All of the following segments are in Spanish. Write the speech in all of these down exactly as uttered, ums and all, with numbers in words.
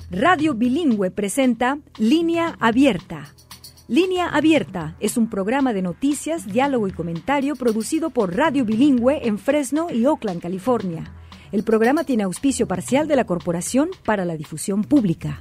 Radio Bilingüe presenta Línea Abierta. Línea Abierta es un programa de noticias, diálogo y comentario producido por Radio Bilingüe en Fresno y Oakland, California. El programa tiene auspicio parcial de la Corporación para la Difusión Pública.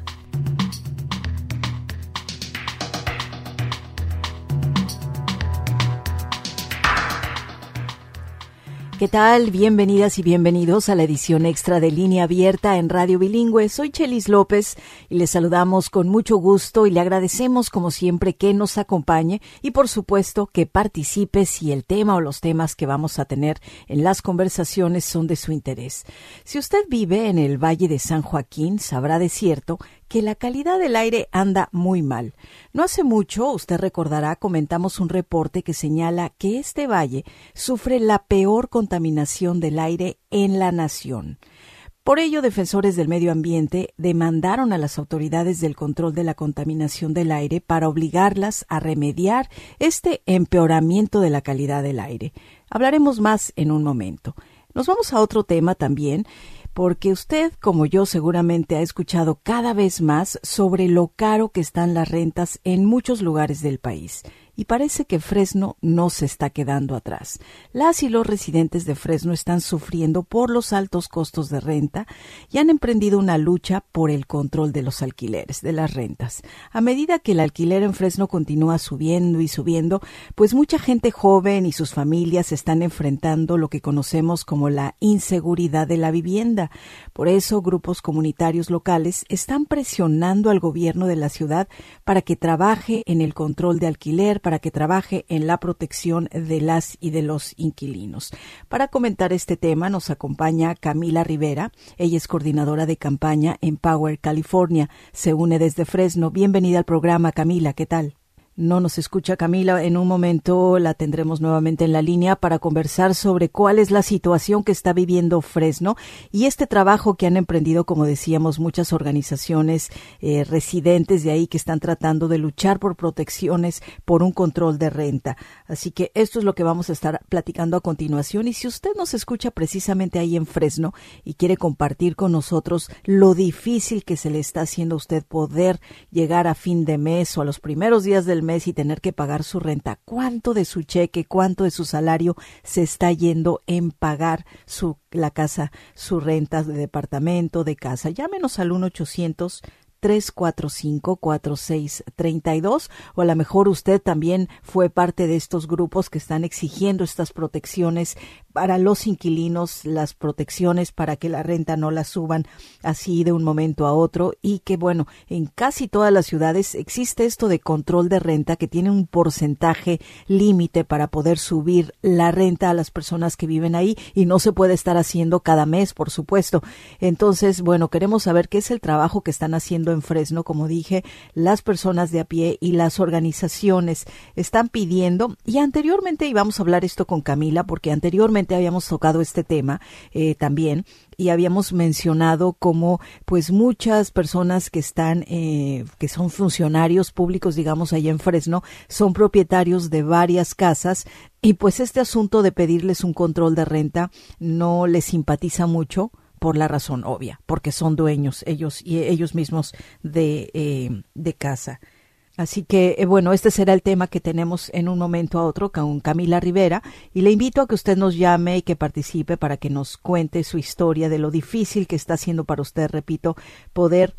¿Qué tal? Bienvenidas y bienvenidos a la edición extra de Línea Abierta en Radio Bilingüe. Soy Chelis López y les saludamos con mucho gusto y le agradecemos como siempre que nos acompañe y por supuesto que participe si el tema o los temas que vamos a tener en las conversaciones son de su interés. Si usted vive en el Valle de San Joaquín, sabrá de cierto que la calidad del aire anda muy mal. No hace mucho, usted recordará, comentamos un reporte que señala que este valle sufre la peor contaminación del aire en la nación. Por ello, defensores del medio ambiente demandaron a las autoridades del control de la contaminación del aire para obligarlas a remediar este empeoramiento de la calidad del aire. Hablaremos más en un momento. Nos vamos a otro tema también, porque usted, como yo, seguramente ha escuchado cada vez más sobre lo caro que están las rentas en muchos lugares del país. Y parece que Fresno no se está quedando atrás. Las y los residentes de Fresno están sufriendo por los altos costos de renta y han emprendido una lucha por el control de los alquileres, de las rentas. A medida que el alquiler en Fresno continúa subiendo y subiendo, pues mucha gente joven y sus familias están enfrentando lo que conocemos como la inseguridad de la vivienda. Por eso, grupos comunitarios locales están presionando al gobierno de la ciudad para que trabaje en el control de alquiler, para que trabaje en la protección de las y de los inquilinos. Para comentar este tema nos acompaña Camila Rivera. Ella es coordinadora de campaña en Power, California. Se une desde Fresno. Bienvenida al programa, Camila. ¿Qué tal? No nos escucha Camila. En un momento la tendremos nuevamente en la línea para conversar sobre cuál es la situación que está viviendo Fresno y este trabajo que han emprendido, como decíamos, muchas organizaciones eh, residentes de ahí que están tratando de luchar por protecciones, por un control de renta. Así que esto es lo que vamos a estar platicando a continuación. Y si usted nos escucha precisamente ahí en Fresno y quiere compartir con nosotros lo difícil que se le está haciendo a usted poder llegar a fin de mes o a los primeros días del mes y tener que pagar su renta, cuánto de su cheque, cuánto de su salario se está yendo en pagar su la casa, su renta de departamento, de casa. Llámenos al uno ochocientos, tres cuatro cinco, cuatro seis tres dos o a lo mejor usted también fue parte de estos grupos que están exigiendo estas protecciones para los inquilinos, las protecciones para que la renta no la suban así de un momento a otro y que, bueno, en casi todas las ciudades existe esto de control de renta que tiene un porcentaje límite para poder subir la renta a las personas que viven ahí y no se puede estar haciendo cada mes, por supuesto. Entonces, bueno, queremos saber qué es el trabajo que están haciendo en Fresno. Como dije, las personas de a pie y las organizaciones están pidiendo, y anteriormente, y vamos a hablar esto con Camila, porque anteriormente habíamos tocado este tema eh, también y habíamos mencionado cómo pues muchas personas que están eh, que son funcionarios públicos, digamos, allá en Fresno, son propietarios de varias casas y pues este asunto de pedirles un control de renta no les simpatiza mucho por la razón obvia, porque son dueños ellos y ellos mismos de eh, de casa. Así que, eh, bueno, este será el tema que tenemos en un momento a otro con Camila Rivera y le invito a que usted nos llame y que participe para que nos cuente su historia de lo difícil que está haciendo para usted, repito, poder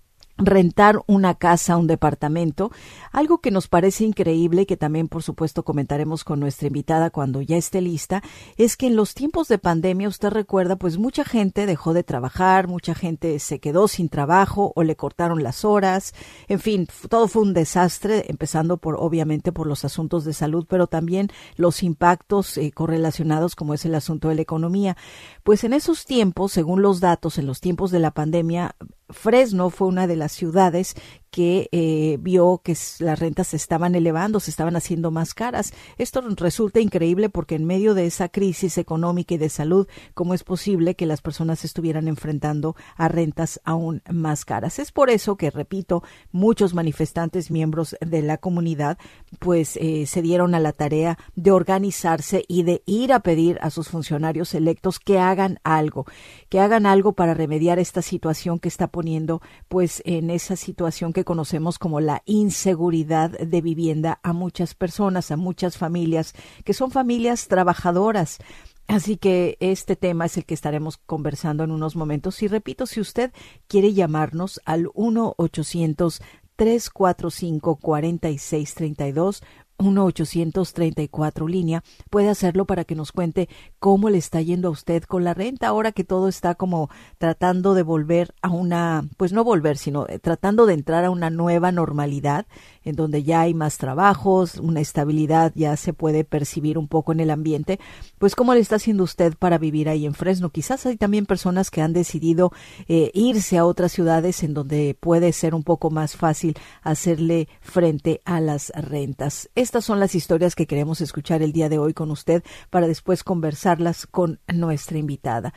rentar una casa, un departamento. Algo que nos parece increíble y que también, por supuesto, comentaremos con nuestra invitada cuando ya esté lista, es que en los tiempos de pandemia, usted recuerda, pues mucha gente dejó de trabajar, mucha gente se quedó sin trabajo o le cortaron las horas, en fin, todo fue un desastre, empezando por, obviamente, por los asuntos de salud, pero también los impactos eh, correlacionados, como es el asunto de la economía. Pues en esos tiempos, según los datos, en los tiempos de la pandemia, Fresno fue una de las ciudades que eh, vio que las rentas se estaban elevando, se estaban haciendo más caras. Esto resulta increíble porque en medio de esa crisis económica y de salud, ¿cómo es posible que las personas se estuvieran enfrentando a rentas aún más caras? Es por eso que, repito, muchos manifestantes, miembros de la comunidad, pues eh, se dieron a la tarea de organizarse y de ir a pedir a sus funcionarios electos que hagan algo, que hagan algo para remediar esta situación que está poniendo pues en esa situación que conocemos como la inseguridad de vivienda a muchas personas, a muchas familias, que son familias trabajadoras. Así que este tema es el que estaremos conversando en unos momentos. Y repito, si usted quiere llamarnos al uno ochocientos, tres cuatro cinco, cuatro seis tres dos, uno ochocientos treinta y cuatro línea, puede hacerlo para que nos cuente cómo le está yendo a usted con la renta ahora que todo está como tratando de volver a una, pues no volver, sino tratando de entrar a una nueva normalidad en donde ya hay más trabajos, una estabilidad ya se puede percibir un poco en el ambiente. Pues cómo le está haciendo usted para vivir ahí en Fresno. Quizás hay también personas que han decidido eh, irse a otras ciudades en donde puede ser un poco más fácil hacerle frente a las rentas. Estas son las historias que queremos escuchar el día de hoy con usted para después conversarlas con nuestra invitada.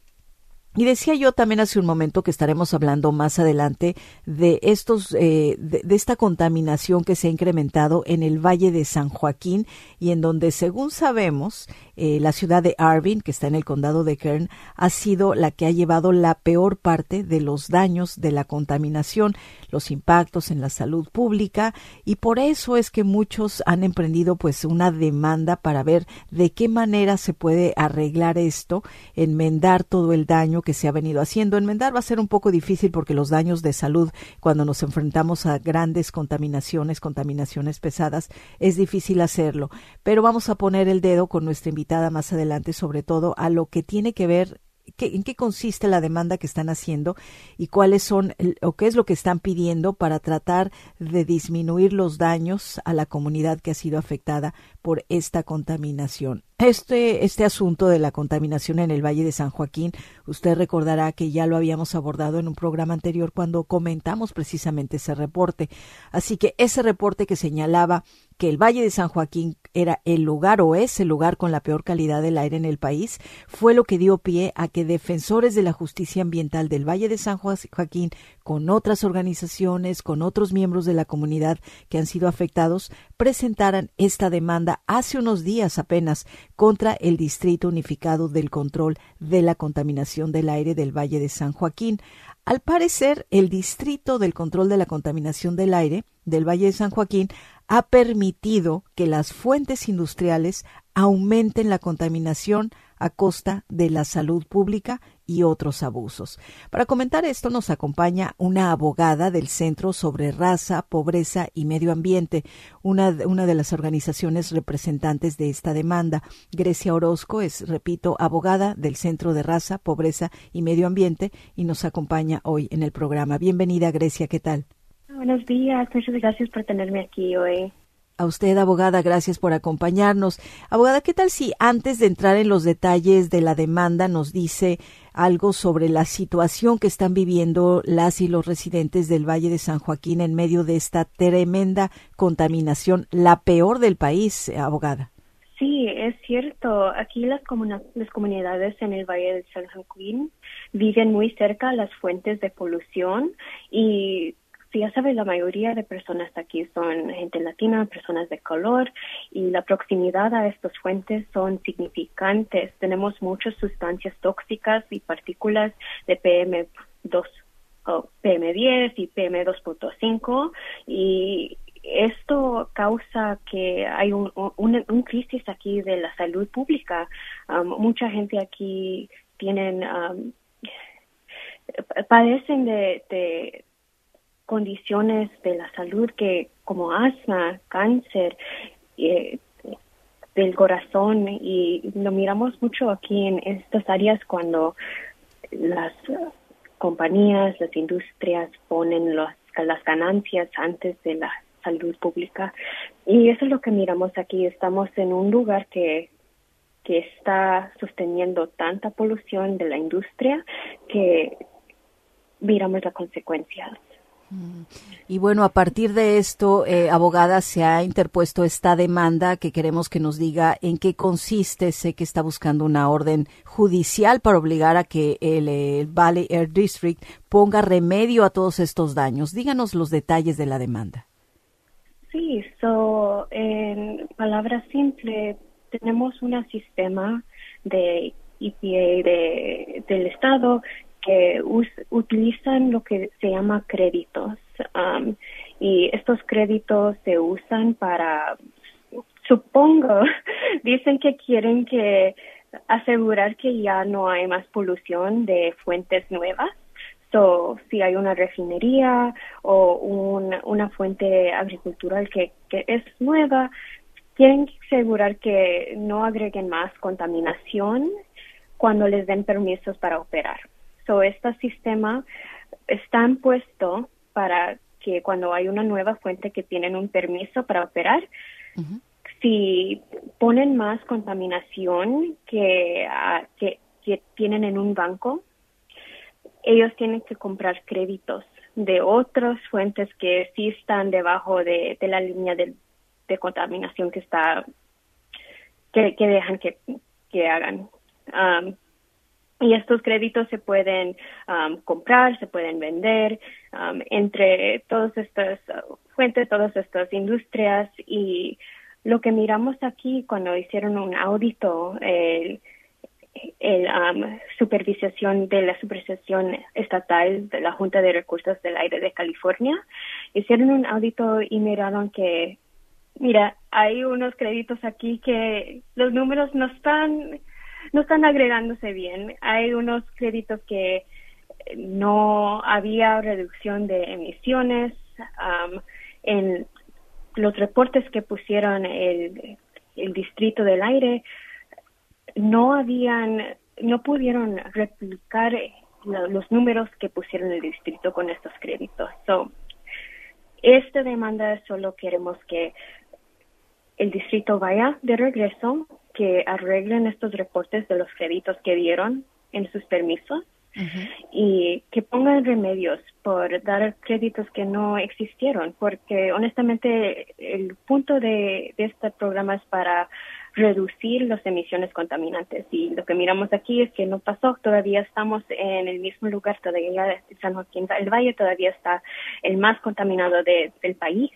Y decía yo también hace un momento que estaremos hablando más adelante de estos, eh, de, de esta contaminación que se ha incrementado en el Valle de San Joaquín y en donde, según sabemos, eh, la ciudad de Irving, que está en el condado de Kern, ha sido la que ha llevado la peor parte de los daños de la contaminación, los impactos en la salud pública, y por eso es que muchos han emprendido pues una demanda para ver de qué manera se puede arreglar esto, enmendar todo el daño que se ha venido haciendo. Enmendar va a ser un poco difícil porque los daños de salud, cuando nos enfrentamos a grandes contaminaciones, contaminaciones pesadas, es difícil hacerlo. Pero vamos a poner el dedo con nuestra invitada más adelante, sobre todo a lo que tiene que ver ¿Qué, ¿En qué consiste la demanda que están haciendo y cuáles son o qué es lo que están pidiendo para tratar de disminuir los daños a la comunidad que ha sido afectada por esta contaminación? Este, este asunto de la contaminación en el Valle de San Joaquín, usted recordará que ya lo habíamos abordado en un programa anterior cuando comentamos precisamente ese reporte. Así que ese reporte que señalaba que el Valle de San Joaquín era el lugar o es el lugar con la peor calidad del aire en el país, fue lo que dio pie a que defensores de la justicia ambiental del Valle de San Joaquín, con otras organizaciones, con otros miembros de la comunidad que han sido afectados, presentaran esta demanda hace unos días apenas contra el Distrito Unificado del Control de la Contaminación del Aire del Valle de San Joaquín. Al parecer, el Distrito del Control de la Contaminación del Aire del Valle de San Joaquín ha permitido que las fuentes industriales aumenten la contaminación a costa de la salud pública y otros abusos. Para comentar esto nos acompaña una abogada del Centro sobre Raza, Pobreza y Medio Ambiente, una, una de las organizaciones representantes de esta demanda. Grecia Orozco es, repito, abogada del Centro de Raza, Pobreza y Medio Ambiente y nos acompaña hoy en el programa. Bienvenida, Grecia, ¿qué tal? Buenos días, muchas gracias por tenerme aquí hoy. A usted, abogada, gracias por acompañarnos. Abogada, ¿qué tal si antes de entrar en los detalles de la demanda nos dice algo sobre la situación que están viviendo las y los residentes del Valle de San Joaquín en medio de esta tremenda contaminación, la peor del país, abogada? Sí, es cierto. Aquí las, comuna- las comunidades en el Valle de San Joaquín viven muy cerca a las fuentes de polución y sí, ya sabes, la mayoría de personas aquí son gente latina, personas de color, y la proximidad a estas fuentes son significantes. Tenemos muchas sustancias tóxicas y partículas de P M dos, oh, P M diez y P M dos punto cinco, y esto causa que hay un, un, un crisis aquí de la salud pública. Um, mucha gente aquí tienen, um, padecen de, de condiciones de la salud que como asma, cáncer, eh, del corazón, y lo miramos mucho aquí en estas áreas cuando las uh, compañías, las industrias ponen los, las ganancias antes de la salud pública, y eso es lo que miramos aquí. Estamos en un lugar que que está sosteniendo tanta polución de la industria que miramos las consecuencias. Y bueno, a partir de esto, eh, abogada, se ha interpuesto esta demanda que queremos que nos diga en qué consiste. Sé que está buscando una orden judicial para obligar a que el, el Valley Air District ponga remedio a todos estos daños. Díganos los detalles de la demanda. Sí, so, en palabras simples, tenemos un sistema de E P A de, del Estado que us, utilizan lo que se llama créditos. Um, y estos créditos se usan para, supongo, dicen que quieren que asegurar que ya no hay más polución de fuentes nuevas. So, si hay una refinería o un, una fuente agricultural que, que es nueva, tienen que asegurar que no agreguen más contaminación cuando les den permisos para operar. So, este sistema está puesto para que cuando hay una nueva fuente que tienen un permiso para operar, uh-huh. si ponen más contaminación que, uh, que, que tienen en un banco, ellos tienen que comprar créditos de otras fuentes que sí están debajo de, de la línea de, de contaminación que está que, que dejan que, que hagan. Um, y estos créditos se pueden um, comprar, se pueden vender um, entre todas estas uh, fuentes, todas estas industrias. Y lo que miramos aquí cuando hicieron un audito, el el um, supervisión de la supervisión estatal de la Junta de Recursos del Aire de California, hicieron un audito y miraron que, mira, hay unos créditos aquí que los números no están, no están agregándose bien. Hay unos créditos que no había reducción de emisiones. Um, en los reportes que pusieron el, el Distrito del Aire, no habían, no pudieron replicar los números que pusieron el distrito con estos créditos. So, esta demanda solo queremos que el distrito vaya de regreso, que arreglen estos reportes de los créditos que dieron en sus permisos uh-huh. y que pongan remedios por dar créditos que no existieron, porque honestamente el punto de, de este programa es para reducir las emisiones contaminantes, y lo que miramos aquí es que no pasó. Todavía estamos en el mismo lugar, todavía San Joaquín del Valle todavía está el más contaminado de, del país,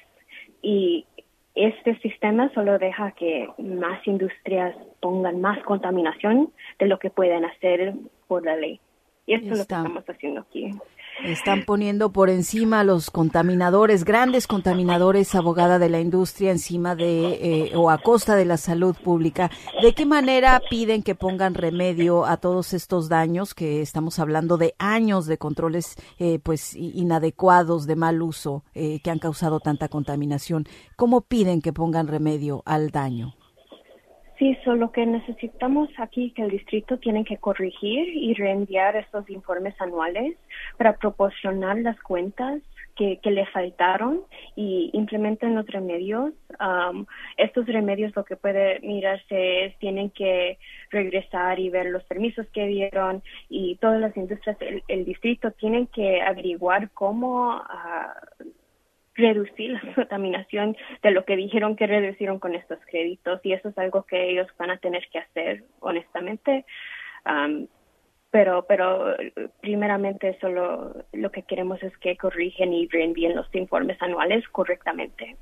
y este sistema solo deja que más industrias pongan más contaminación de lo que pueden hacer por la ley, y esto es lo que estamos haciendo aquí. Están poniendo por encima a los contaminadores, grandes contaminadores, abogada, de la industria, encima de eh, o a costa de la salud pública. ¿De qué manera piden que pongan remedio a todos estos daños, que estamos hablando de años de controles eh, pues inadecuados, de mal uso, eh, que han causado tanta contaminación? ¿Cómo piden que pongan remedio al daño? Sí, so lo que necesitamos aquí que el distrito tiene que corregir y reenviar estos informes anuales para proporcionar las cuentas que, que le faltaron y implementen los remedios. Um, estos remedios lo que puede mirarse es tienen que regresar y ver los permisos que dieron, y todas las industrias, el, el distrito tienen que averiguar cómo uh, reducir la contaminación de lo que dijeron que reducieron con estos créditos, y eso es algo que ellos van a tener que hacer, honestamente. Um, pero pero primeramente solo lo que queremos es que corrigen y reenvíen los informes anuales correctamente.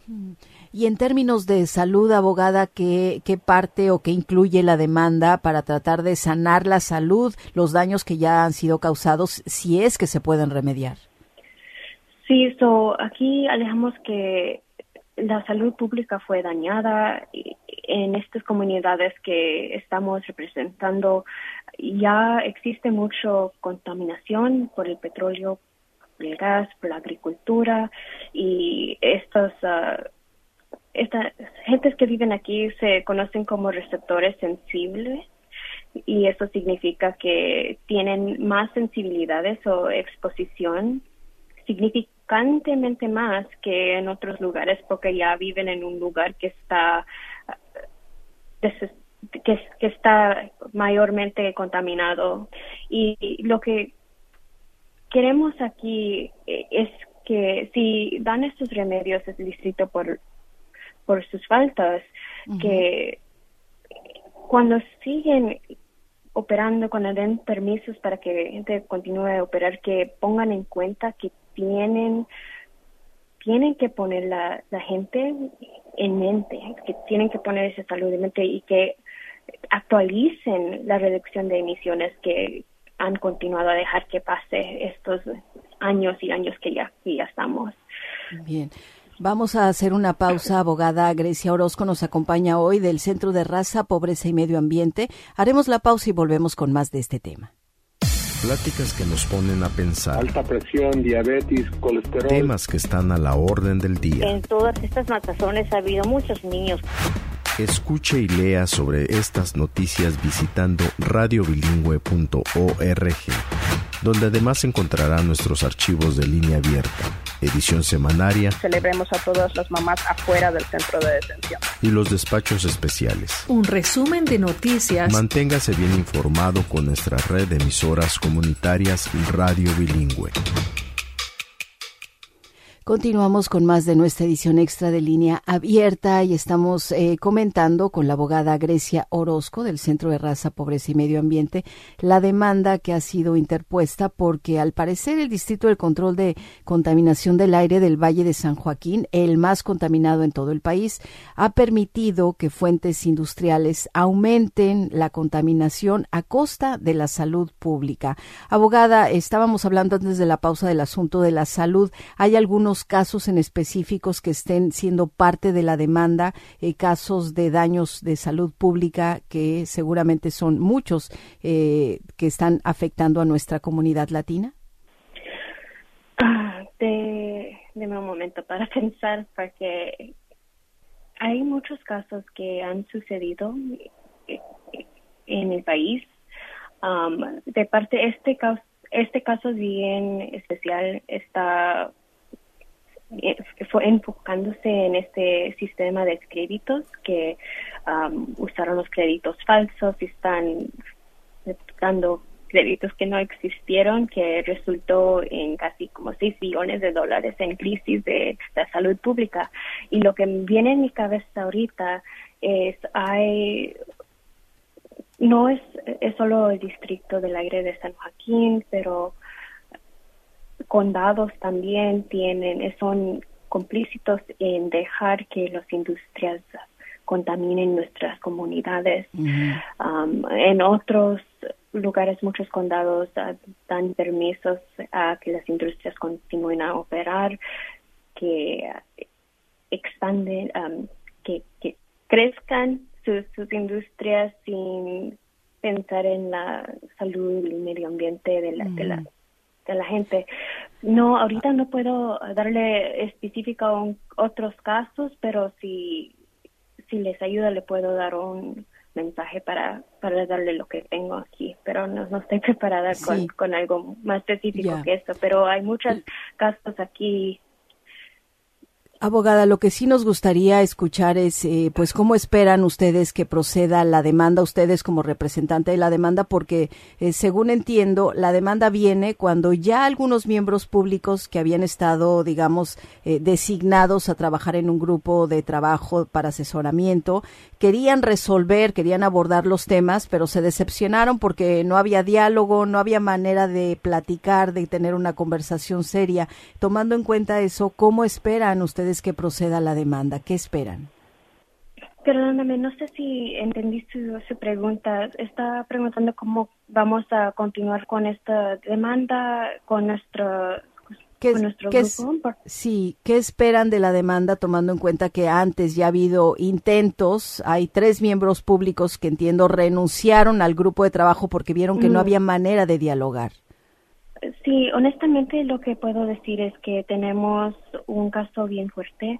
Y en términos de salud, abogada, ¿qué, qué parte o qué incluye la demanda para tratar de sanar la salud, los daños que ya han sido causados, si es que se pueden remediar? Sí, so, aquí alejamos que la salud pública fue dañada en estas comunidades que estamos representando. Ya existe mucha contaminación por el petróleo, por el gas, por la agricultura, y estas uh, estas gentes que viven aquí se conocen como receptores sensibles, y eso significa que tienen más sensibilidades o exposición significantemente más que en otros lugares, porque ya viven en un lugar que está que, que está mayormente contaminado. Y lo que queremos aquí es que si dan estos remedios al distrito por, por sus faltas, uh-huh. que cuando siguen operando, cuando den permisos para que la gente continúe a operar, que pongan en cuenta que tienen tienen que poner la, la gente en mente, que tienen que poner esa salud en mente y que actualicen la reducción de emisiones que han continuado a dejar que pase estos años y años que ya, que ya estamos. Bien. Vamos a hacer una pausa. Abogada Grecia Orozco nos acompaña hoy del Centro de Raza, Pobreza y Medio Ambiente. Haremos la pausa y volvemos con más de este tema. Pláticas que nos ponen a pensar. Alta presión, diabetes, colesterol. Temas que están a la orden del día. En todas estas matazones ha habido muchos niños. Escuche y lea sobre estas noticias visitando radio bilingüe punto org, donde además encontrará nuestros archivos de línea abierta, edición semanaria. Celebremos a todas las mamás afuera del centro de detención. Y los despachos especiales. Un resumen de noticias. Manténgase bien informado con nuestra red de emisoras comunitarias Radio Bilingüe. Continuamos con más de nuestra edición extra de Línea Abierta y estamos eh, comentando con la abogada Grecia Orozco del Centro de Raza, Pobreza y Medio Ambiente la demanda que ha sido interpuesta porque al parecer el Distrito del Control de Contaminación del Aire del Valle de San Joaquín, el más contaminado en todo el país, ha permitido que fuentes industriales aumenten la contaminación a costa de la salud pública. Abogada, estábamos hablando antes de la pausa del asunto de la salud. ¿Hay algunos casos en específicos que estén siendo parte de la demanda, eh, casos de daños de salud pública que seguramente son muchos eh, que están afectando a nuestra comunidad latina? Ah, de, deme un momento para pensar, porque hay muchos casos que han sucedido en el país. Um, de parte este caso, este caso bien especial está fue enfocándose en este sistema de créditos que um, usaron los créditos falsos y están dando créditos que no existieron, que resultó en casi como seis billones de dólares en crisis de la salud pública. Y lo que viene en mi cabeza ahorita es, hay, no es, es solo el distrito del aire de San Joaquín, pero condados también tienen, son complícitos en dejar que las industrias contaminen nuestras comunidades. Mm. Um, en otros lugares, muchos condados uh, dan permisos a que las industrias continúen a operar, que uh, expanden, um, que, que crezcan sus, sus industrias sin pensar en la salud y el medio ambiente de la, mm. de la de la gente. No, ahorita no puedo darle específico a un, otros casos, pero si si les ayuda le puedo dar un mensaje para para darle lo que tengo aquí, pero no, no estoy preparada sí. con, con algo más específico yeah. que eso, pero hay muchos casos aquí. Abogada, lo que sí nos gustaría escuchar es, eh, pues, cómo esperan ustedes que proceda la demanda, ustedes como representante de la demanda, porque, eh, según entiendo, la demanda viene cuando ya algunos miembros públicos que habían estado, digamos, eh, designados a trabajar en un grupo de trabajo para asesoramiento, querían resolver, querían abordar los temas, pero se decepcionaron porque no había diálogo, no había manera de platicar, de tener una conversación seria. Tomando en cuenta eso, ¿cómo esperan ustedes que proceda la demanda? ¿Qué esperan? Perdóname, no sé si entendí su, su pregunta. Está preguntando cómo vamos a continuar con esta demanda, con nuestro, ¿Qué, con nuestro qué grupo. Es, sí, ¿qué esperan de la demanda tomando en cuenta que antes ya ha habido intentos? Hay tres miembros públicos que entiendo renunciaron al grupo de trabajo porque vieron que mm. no había manera de dialogar. Sí, honestamente lo que puedo decir es que tenemos un caso bien fuerte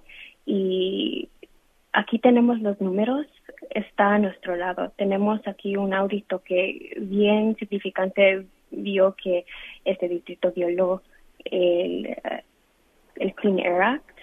y aquí tenemos los números, está a nuestro lado. Tenemos aquí un audito que bien significante vio que este distrito violó el, el Clean Air Act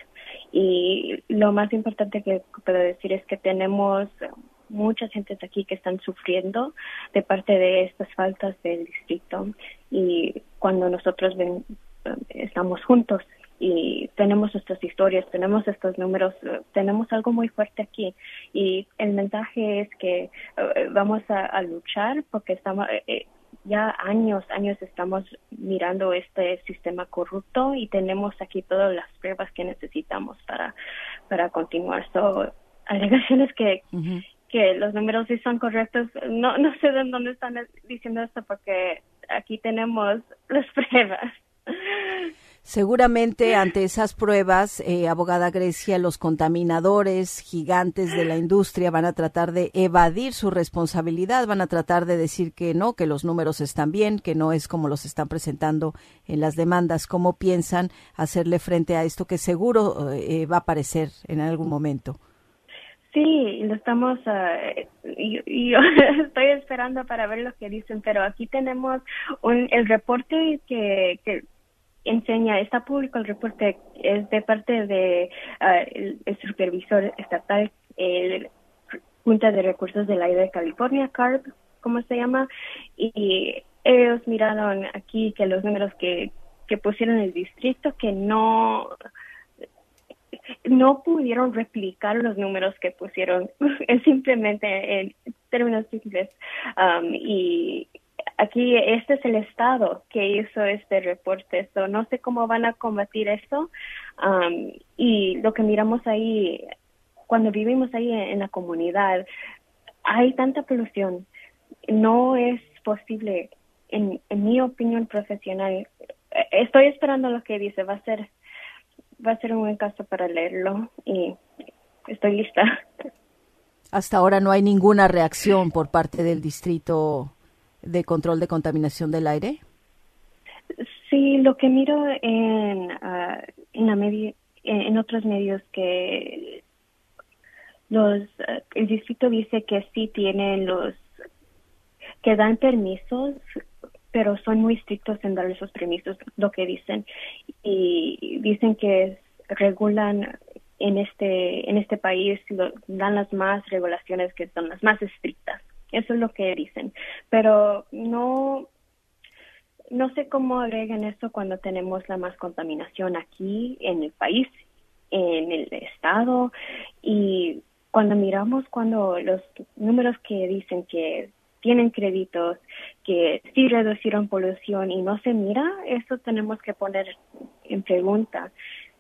y lo más importante que puedo decir es que tenemos muchas gentes aquí que están sufriendo de parte de estas faltas del distrito y cuando nosotros ven, estamos juntos y tenemos nuestras historias, tenemos estos números, tenemos algo muy fuerte aquí y el mensaje es que uh, vamos a, a luchar porque estamos eh, ya años, años estamos mirando este sistema corrupto y tenemos aquí todas las pruebas que necesitamos para para continuar. So, alegaciones que uh-huh. que los números sí son correctos, no no sé de dónde están diciendo esto porque aquí tenemos las pruebas. Seguramente ante esas pruebas, eh, abogada Grecia, los contaminadores gigantes de la industria van a tratar de evadir su responsabilidad, van a tratar de decir que no, que los números están bien, que no es como los están presentando en las demandas. ¿Cómo piensan hacerle frente a esto que seguro eh, va a aparecer en algún momento? Sí, lo estamos, uh, yo, yo estoy esperando para ver lo que dicen, pero aquí tenemos un, el reporte que, que enseña, está público el reporte, es de parte de uh, el, el supervisor estatal, el Junta de Recursos del Aire de California, C A R B, ¿cómo se llama? Y ellos miraron aquí que los números que, que pusieron en el distrito, que no... no pudieron replicar los números que pusieron, es simplemente en términos simples. Um, y aquí este es el estado que hizo este reporte, so no sé cómo van a combatir eso. Um, y lo que miramos ahí, cuando vivimos ahí en, en la comunidad, hay tanta polución, no es posible, en, en mi opinión profesional, estoy esperando lo que dice, va a ser Va a ser un buen caso para leerlo y estoy lista. Hasta ahora no hay ninguna reacción por parte del Distrito de Control de Contaminación del Aire. Sí, lo que miro en uh, en, la media, en, en otros medios que los uh, el distrito dice que sí tienen los que dan permisos, pero son muy estrictos en dar esos permisos, lo que dicen, y dicen que regulan en este en este país, lo, dan las más regulaciones que son las más estrictas. Eso es lo que dicen, pero no no sé cómo agregan esto cuando tenemos la más contaminación aquí en el país, en el estado, y cuando miramos cuando los números que dicen que tienen créditos, que sí reducieron polución y no se mira, eso tenemos que poner en pregunta.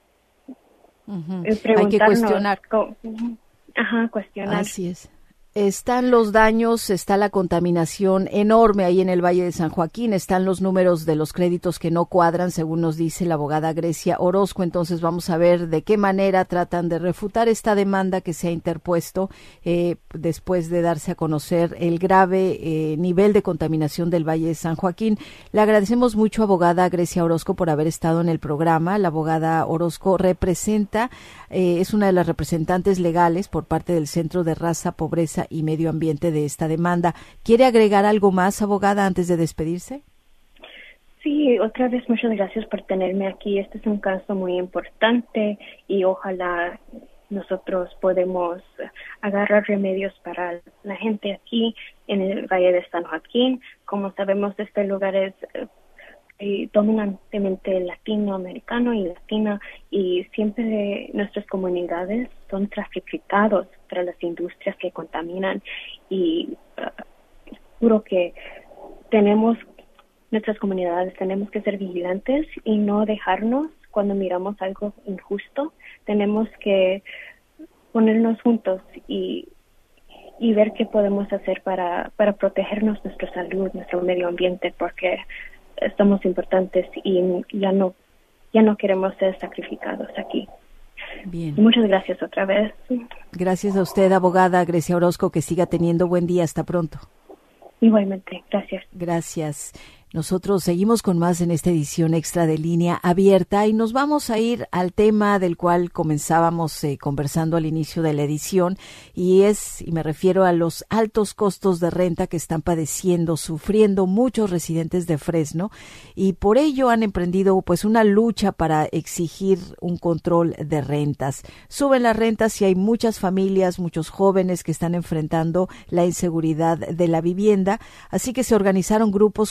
Uh-huh. Hay que cuestionar. Co- Ajá, cuestionar. Así es. Están los daños, está la contaminación enorme ahí en el Valle de San Joaquín, están los números de los créditos que no cuadran, según nos dice la abogada Grecia Orozco. Entonces vamos a ver de qué manera tratan de refutar esta demanda que se ha interpuesto eh, después de darse a conocer el grave eh, nivel de contaminación del Valle de San Joaquín. Le agradecemos mucho, abogada Grecia Orozco, por haber estado en el programa. La abogada Orozco representa, eh, es una de las representantes legales por parte del Centro de Raza, Pobreza y Medio Ambiente de esta demanda. ¿Quiere agregar algo más, abogada, antes de despedirse? Sí, otra vez muchas gracias por tenerme aquí. Este es un caso muy importante y ojalá nosotros podemos agarrar remedios para la gente aquí en el Valle de San Joaquín. Como sabemos, este lugar es eh, dominantemente latinoamericano y latina, y siempre nuestras comunidades son traficados para las industrias que contaminan, y uh, juro que tenemos, nuestras comunidades tenemos que ser vigilantes y no dejarnos cuando miramos algo injusto. Tenemos que ponernos juntos y y ver qué podemos hacer para para protegernos nuestra salud, nuestro medio ambiente, porque somos importantes y ya no ya no queremos ser sacrificados aquí. Bien. Muchas gracias otra vez. Gracias a usted, abogada Grecia Orozco, que siga teniendo buen día. Hasta pronto. Igualmente, gracias. Gracias. Nosotros seguimos con más en esta edición extra de Línea Abierta y nos vamos a ir al tema del cual comenzábamos eh, conversando al inicio de la edición, y es, y me refiero a los altos costos de renta que están padeciendo, sufriendo muchos residentes de Fresno, y por ello han emprendido pues una lucha para exigir un control de rentas. Suben las rentas y hay muchas familias, muchos jóvenes que están enfrentando la inseguridad de la vivienda, así que se organizaron grupos comunitarios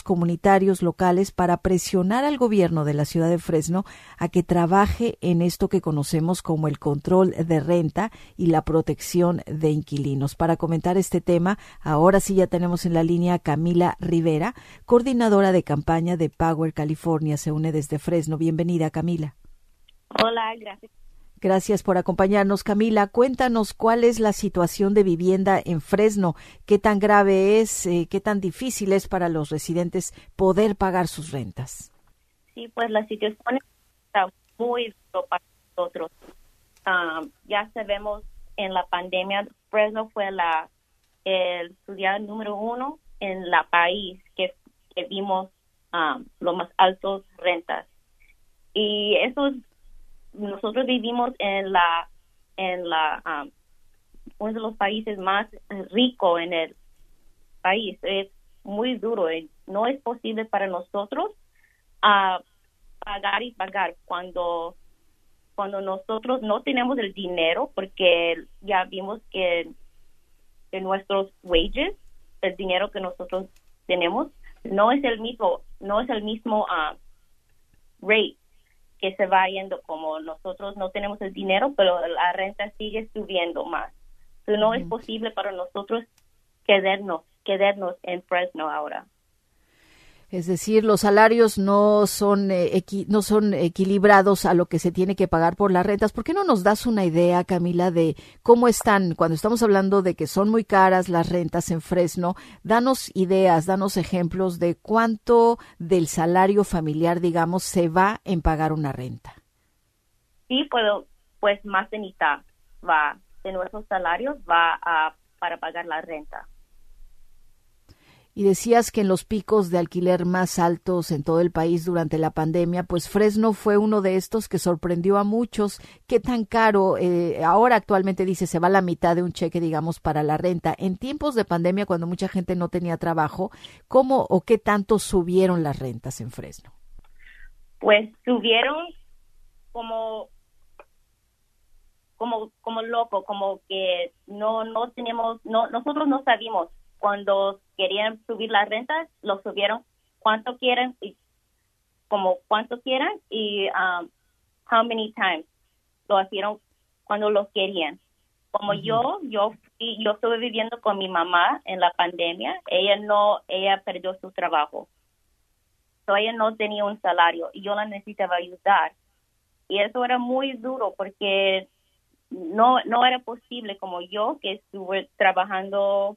comunitarios locales para presionar al gobierno de la ciudad de Fresno a que trabaje en esto que conocemos como el control de renta y la protección de inquilinos. Para comentar este tema, ahora sí ya tenemos en la línea a Camila Rivera, coordinadora de campaña de Power California, se une desde Fresno. Bienvenida, Camila. Hola, gracias. Gracias por acompañarnos, Camila. Cuéntanos cuál es la situación de vivienda en Fresno, qué tan grave es, eh, qué tan difícil es para los residentes poder pagar sus rentas. Sí, pues la situación está muy duro para nosotros. Um, ya sabemos, en la pandemia, Fresno fue la el ciudad número uno en la país que, que vimos um, los más altos rentas. Y eso es, nosotros vivimos en la en la um, uno de los países más ricos en el país. Es muy duro. No es posible para nosotros uh, pagar y pagar cuando cuando nosotros no tenemos el dinero, porque ya vimos que de nuestros wages, el dinero que nosotros tenemos no es el mismo no es el mismo uh, rate que se va yendo. Como nosotros no tenemos el dinero, pero la renta sigue subiendo más. Entonces, no mm. es posible para nosotros quedarnos, quedarnos en Fresno ahora. Es decir, los salarios no son eh, equi- no son equilibrados a lo que se tiene que pagar por las rentas. ¿Por qué no nos das una idea, Camila, de cómo están, cuando estamos hablando de que son muy caras las rentas en Fresno? Danos ideas, danos ejemplos de cuánto del salario familiar, digamos, se va en pagar una renta. Sí, puedo, pues más de mitad va de nuestros salarios va a para pagar la renta. Y decías que en los picos de alquiler más altos en todo el país durante la pandemia, pues Fresno fue uno de estos que sorprendió a muchos. ¿Qué tan caro? Eh, ahora actualmente dice se va la mitad de un cheque, digamos, para la renta. En tiempos de pandemia, cuando mucha gente no tenía trabajo, ¿cómo o qué tanto subieron las rentas en Fresno? Pues subieron como como como loco, como que no no tenemos no nosotros no sabíamos. Cuando querían subir las rentas, lo subieron cuánto quieren y como cuánto quieran y um, how many times lo hicieron cuando lo querían. Como uh-huh. yo, yo fui, yo estuve viviendo con mi mamá en la pandemia. Ella no, ella perdió su trabajo. So ella no tenía un salario y yo la necesitaba ayudar. Y eso era muy duro porque no, no era posible como yo que estuve trabajando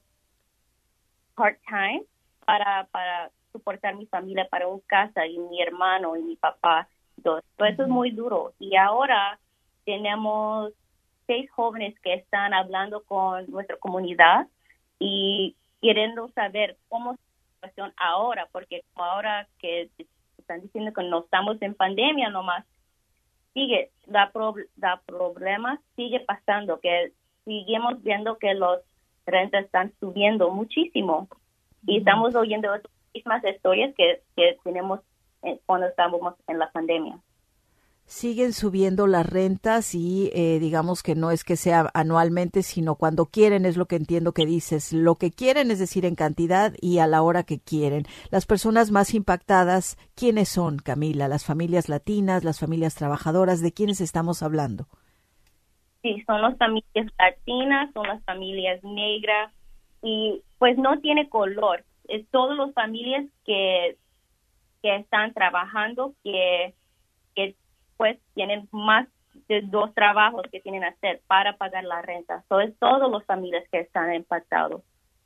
part-time para para soportar mi familia, para un casa y mi hermano y mi papá. Entonces, uh-huh. eso es muy duro. Y ahora tenemos seis jóvenes que están hablando con nuestra comunidad y queriendo saber cómo es la situación ahora, porque como ahora que están diciendo que no estamos en pandemia nomás, sigue, la, pro, la problema sigue pasando, que seguimos viendo que los rentas están subiendo muchísimo y estamos oyendo las mismas historias que, que tenemos cuando estábamos en la pandemia. Siguen subiendo las rentas y eh, digamos que no es que sea anualmente, sino cuando quieren, es lo que entiendo que dices. Lo que quieren, es decir, en cantidad y a la hora que quieren. Las personas más impactadas, ¿quiénes son, Camila? ¿Las familias latinas, las familias trabajadoras? ¿De quiénes estamos hablando? Sí, son las familias latinas, son las familias negras y pues no tiene color. Es todas las familias que, que están trabajando, que, que pues tienen más de dos trabajos que tienen que hacer para pagar la renta. So, es todas las familias que están impactados.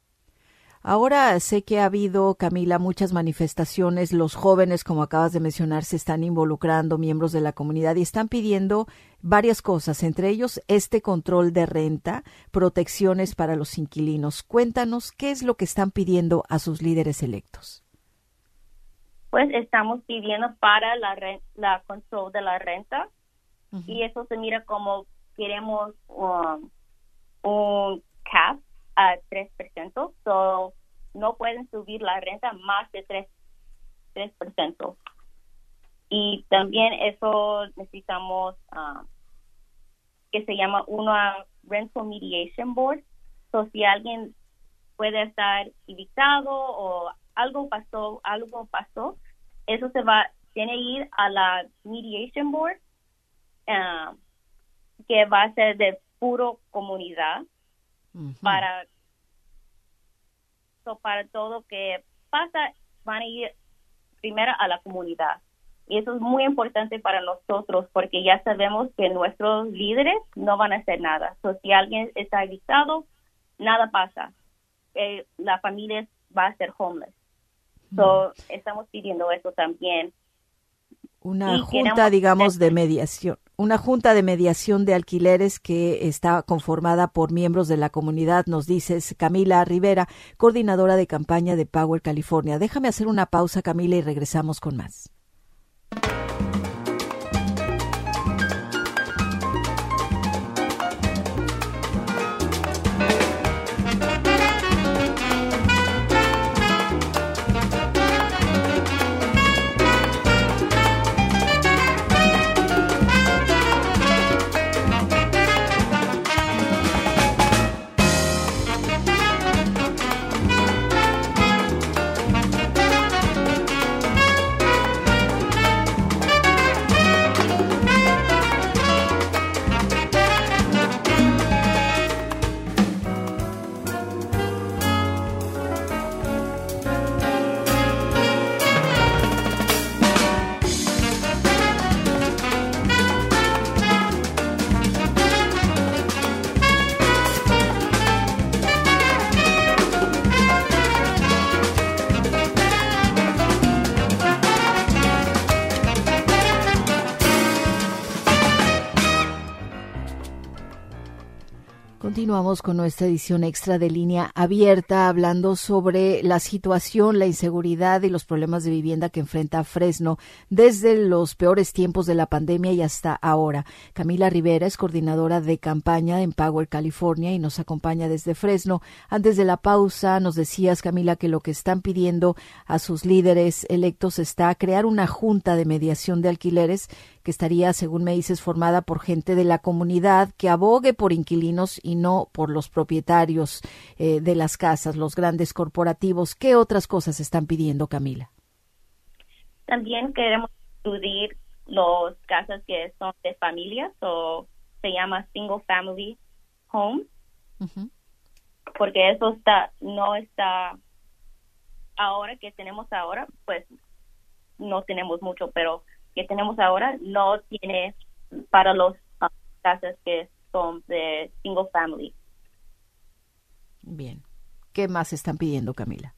Ahora sé que ha habido, Camila, muchas manifestaciones. Los jóvenes, como acabas de mencionar, se están involucrando, miembros de la comunidad, y están pidiendo varias cosas, entre ellos este control de renta, protecciones para los inquilinos. Cuéntanos, ¿qué es lo que están pidiendo a sus líderes electos? Pues estamos pidiendo para la, re- la control de la renta, uh-huh. y eso se mira como queremos um, un cap a tres por ciento, so no pueden subir la renta más de tres por ciento. Y también eso necesitamos uh, que se llama una Rental Mediation Board. So si alguien puede estar evitado o algo pasó, algo pasó, eso se va, tiene que ir a la mediation board, uh, que va a ser de puro comunidad, uh-huh. para, so, para todo que pasa, van a ir primero a la comunidad. Y eso es muy importante para nosotros porque ya sabemos que nuestros líderes no van a hacer nada. So, si alguien está avisado, nada pasa. Eh, la familia va a ser homeless. So, mm. Estamos pidiendo eso también. Una y junta, digamos, de mediación. Una junta de mediación de alquileres que está conformada por miembros de la comunidad, nos dices Camila Rivera, coordinadora de campaña de Power California. Déjame hacer una pausa, Camila, y regresamos con más. Continuamos con nuestra edición extra de Línea Abierta, hablando sobre la situación, la inseguridad y los problemas de vivienda que enfrenta Fresno desde los peores tiempos de la pandemia y hasta ahora. Camila Rivera es coordinadora de campaña en Power California y nos acompaña desde Fresno. Antes de la pausa nos decías, Camila, que lo que están pidiendo a sus líderes electos está crear una junta de mediación de alquileres que estaría, según me dices, formada por gente de la comunidad que abogue por inquilinos y no por los propietarios eh, de las casas, los grandes corporativos. ¿Qué otras cosas están pidiendo, Camila? También queremos incluir las casas que son de familias, o se llama single family home, uh-huh. porque eso está no está ahora que tenemos ahora, pues no tenemos mucho, pero que tenemos ahora no tiene para los uh, casas que son de single family. Bien. ¿Qué más están pidiendo, Camila?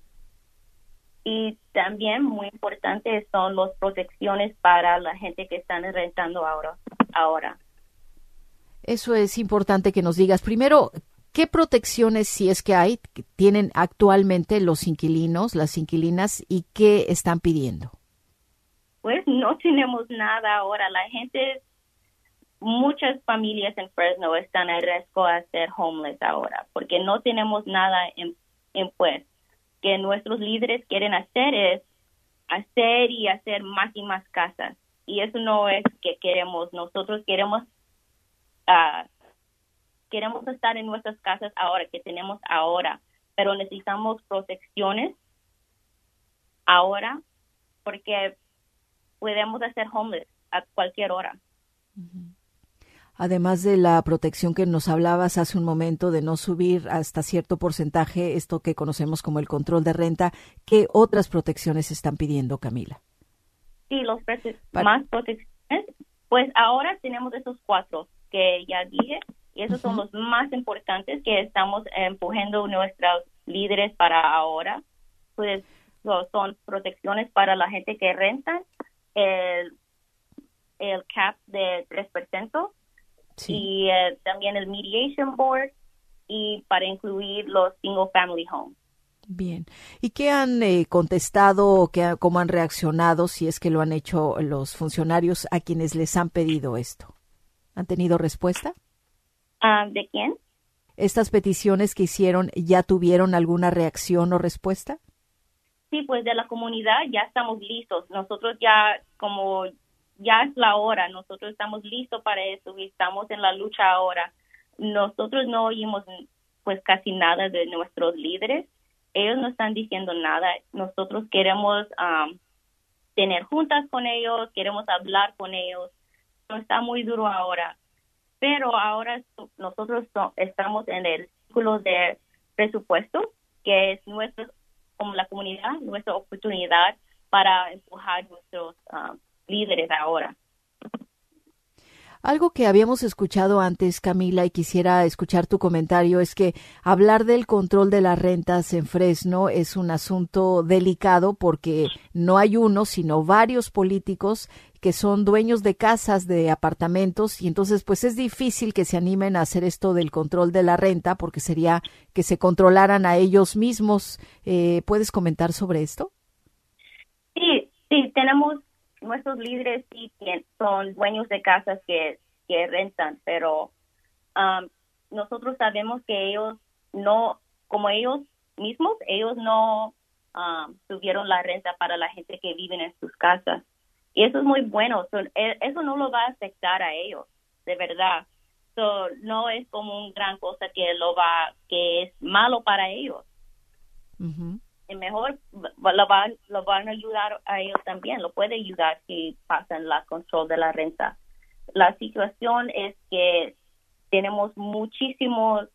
Y también muy importante son las protecciones para la gente que están rentando ahora. ahora. Eso es importante que nos digas. Primero, ¿qué protecciones, si es que hay, tienen actualmente los inquilinos, las inquilinas, y qué están pidiendo? Pues no tenemos nada ahora. La gente, muchas familias en Fresno están a riesgo a ser homeless ahora, porque no tenemos nada en, en pues. Que nuestros líderes quieren hacer es hacer y hacer más y más casas. Y eso no es que queremos. Nosotros queremos, uh, queremos estar en nuestras casas ahora, que tenemos ahora, pero necesitamos protecciones ahora, porque podemos hacer homeless a cualquier hora. Uh-huh. Además de la protección que nos hablabas hace un momento de no subir hasta cierto porcentaje, esto que conocemos como el control de renta, ¿qué otras protecciones están pidiendo, Camila? Sí, los precios, Para... más protecciones. Pues ahora tenemos esos cuatro que ya dije, y esos uh-huh. son los más importantes que estamos empujando nuestros líderes para ahora. Pues son protecciones para la gente que renta, el, el cap de tres por ciento, sí. y uh, también el mediation board, y para incluir los single family homes. Bien. ¿Y qué han eh, contestado o qué, cómo han reaccionado, si es que lo han hecho los funcionarios a quienes les han pedido esto? ¿Han tenido respuesta? Uh, ¿De quién? ¿Estas peticiones que hicieron ya tuvieron alguna reacción o respuesta? Sí, pues de la comunidad ya estamos listos. Nosotros ya, como ya es la hora, nosotros estamos listos para eso y estamos en la lucha ahora. Nosotros no oímos pues casi nada de nuestros líderes ellos no están diciendo nada. Nosotros queremos um, tener juntas con ellos, queremos hablar con ellos. No está muy duro ahora, pero ahora nosotros so, estamos en el círculo de presupuesto, que es nuestro, como la comunidad, nuestra oportunidad para empujar nuestros um, líderes ahora. Algo que habíamos escuchado antes, Camila, y quisiera escuchar tu comentario, es que hablar del control de las rentas en Fresno es un asunto delicado porque no hay uno, sino varios políticos que son dueños de casas, de apartamentos, y entonces pues es difícil que se animen a hacer esto del control de la renta porque sería que se controlaran a ellos mismos. Eh, ¿Puedes comentar sobre esto? Sí, sí, tenemos nuestros líderes sí son dueños de casas que, que rentan, pero um, nosotros sabemos que ellos no, como ellos mismos, ellos no um, subieron la renta para la gente que vive en sus casas. Y eso es muy bueno. So, eso no lo va a afectar a ellos, de verdad. So, no es como una gran cosa que lo va, que es malo para ellos. Uh-huh. Mejor lo van, lo van a ayudar a ellos también, lo puede ayudar si pasan la control de la renta. La situación es que tenemos muchísimos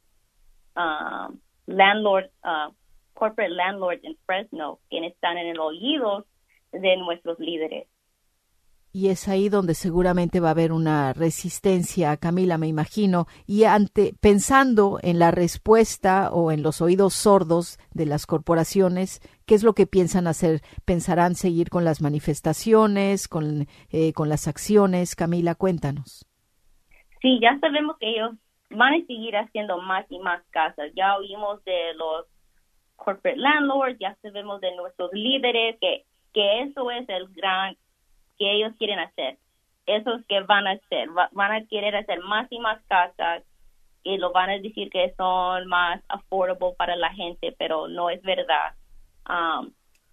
uh, landlords, uh, corporate landlords en Fresno que están en el oído de nuestros líderes. Y es ahí donde seguramente va a haber una resistencia, Camila, me imagino, y ante pensando en la respuesta o en los oídos sordos de las corporaciones, ¿qué es lo que piensan hacer? ¿Pensarán seguir con las manifestaciones, con, eh, con las acciones? Camila, cuéntanos. Sí, ya sabemos que ellos van a seguir haciendo más y más casas. Ya oímos de los corporate landlords, ya sabemos de nuestros líderes, que, que eso es el gran que ellos quieren hacer. Eso es que van a hacer. Va, van a querer hacer más y más casas y lo van a decir que son más affordable para la gente, pero no es verdad. Um,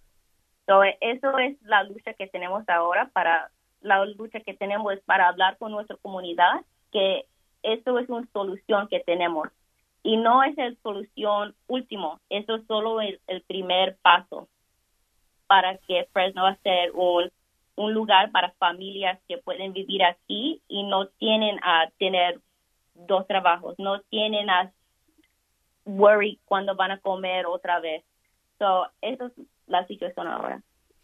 so eso es la lucha que tenemos ahora. Para la lucha que tenemos es para hablar con nuestra comunidad, que eso es una solución que tenemos. Y no es la solución último. Eso es solo el, el primer paso para que Fresno va a ser un un lugar para familias que pueden vivir aquí y no tienen a tener dos trabajos, no tienen a worry cuando van a comer otra vez. So, esa es la situación ahora.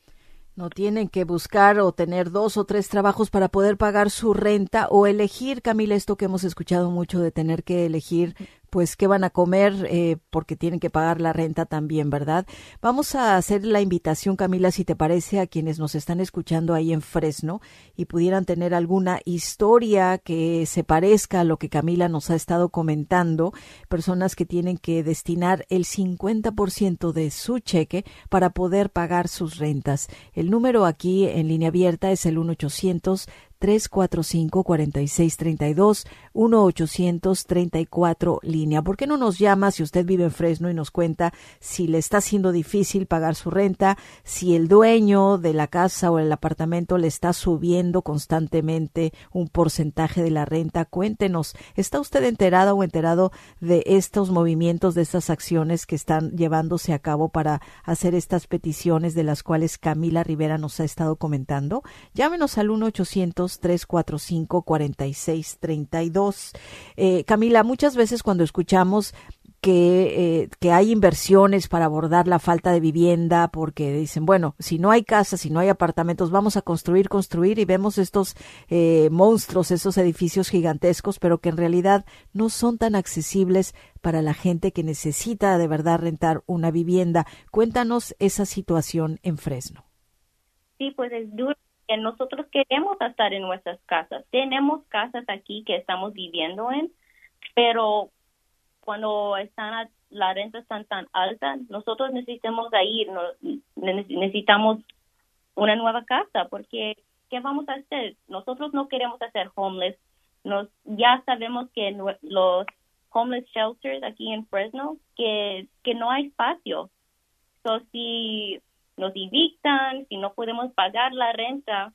No tienen que buscar o tener dos o tres trabajos para poder pagar su renta o elegir, Camila, esto que hemos escuchado mucho de tener que elegir pues qué van a comer eh, porque tienen que pagar la renta también, ¿verdad? Vamos a hacer la invitación, Camila, si te parece, a quienes nos están escuchando ahí en Fresno y pudieran tener alguna historia que se parezca a lo que Camila nos ha estado comentando, personas que tienen que destinar el cincuenta por ciento de su cheque para poder pagar sus rentas. El número aquí en línea abierta es el uno ochocientos, tres cuatro cinco, cuatro seis tres dos, uno ochocientos treinta y cuatro línea. ¿Por qué no nos llama si usted vive en Fresno y nos cuenta si le está siendo difícil pagar su renta, si el dueño de la casa o el apartamento le está subiendo constantemente un porcentaje de la renta? Cuéntenos, ¿está usted enterada o enterado de estos movimientos, de estas acciones que están llevándose a cabo para hacer estas peticiones de las cuales Camila Rivera nos ha estado comentando? Llámenos al uno ochocientos, tres cuatro cinco, cuatro seis tres dos. Eh, Camila, muchas veces cuando escuchamos que, eh, que hay inversiones para abordar la falta de vivienda, porque dicen, bueno, si no hay casas, si no hay apartamentos, vamos a construir, construir, y vemos estos eh, monstruos, esos edificios gigantescos, pero que en realidad no son tan accesibles para la gente que necesita de verdad rentar una vivienda. Cuéntanos esa situación en Fresno. Sí, pues es duro. Que nosotros queremos estar en nuestras casas. Tenemos casas aquí que estamos viviendo en, pero cuando están a, la renta está tan alta, nosotros necesitamos ir, no, necesitamos una nueva casa, porque ¿qué vamos a hacer? Nosotros no queremos hacer homeless. Nos, ya sabemos que no, los homeless shelters aquí en Fresno, que, que no hay espacio. So, si nos evitan, si no podemos pagar la renta,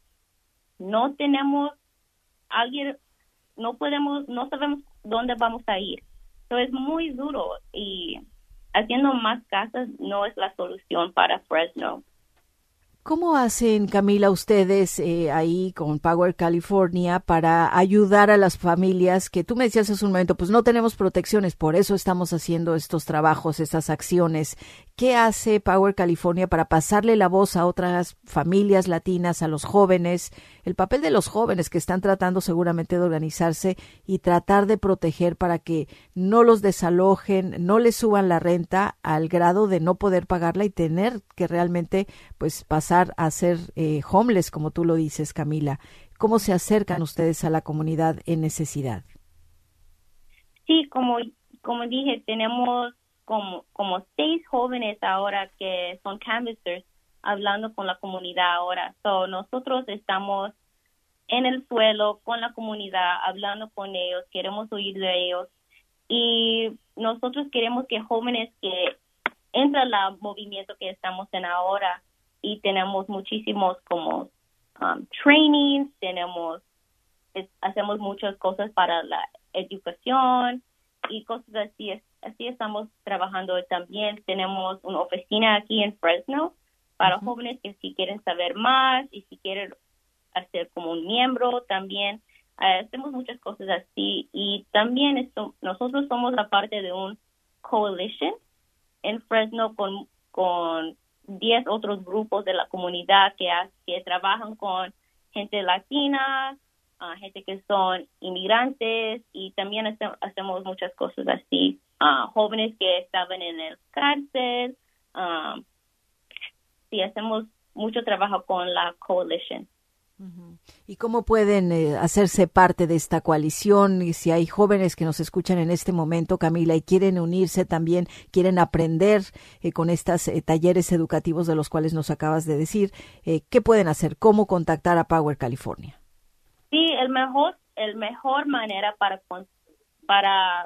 no tenemos alguien, no podemos, no sabemos dónde vamos a ir. Eso es muy duro y haciendo más casas no es la solución para Fresno. ¿Cómo hacen, Camila, ustedes eh, ahí con Power California para ayudar a las familias que tú me decías hace un momento, pues no tenemos protecciones, por eso estamos haciendo estos trabajos, estas acciones? ¿Qué hace Power California para pasarle la voz a otras familias latinas, a los jóvenes? El papel de los jóvenes que están tratando seguramente de organizarse y tratar de proteger para que no los desalojen, no les suban la renta al grado de no poder pagarla y tener que realmente pues pasar a ser eh, homeless, como tú lo dices, Camila. ¿Cómo se acercan ustedes a la comunidad en necesidad? Sí, como, como dije, tenemos como, como seis jóvenes ahora que son canvassers hablando con la comunidad ahora. So, nosotros estamos en el suelo con la comunidad, hablando con ellos, queremos oír de ellos. Y nosotros queremos que jóvenes que entran al movimiento que estamos en ahora, y tenemos muchísimos como um, trainings, tenemos, es, hacemos muchas cosas para la educación y cosas así. Es, así estamos trabajando también. Tenemos una oficina aquí en Fresno para uh-huh. jóvenes que si quieren saber más y si quieren hacer como un miembro también. Uh, hacemos muchas cosas así y también esto, nosotros somos la parte de un coalition en Fresno con, con diez otros grupos de la comunidad que, que trabajan con gente latina, uh, gente que son inmigrantes y también hace, hacemos muchas cosas así. Uh, jóvenes que estaban en el cárcel. Um, sí, hacemos mucho trabajo con la coalition. ¿Y cómo pueden eh, hacerse parte de esta coalición? Y si hay jóvenes que nos escuchan en este momento, Camila, y quieren unirse también, quieren aprender eh, con estos eh, talleres educativos de los cuales nos acabas de decir, eh, ¿qué pueden hacer? ¿Cómo contactar a Power California? Sí, el mejor, el mejor manera para para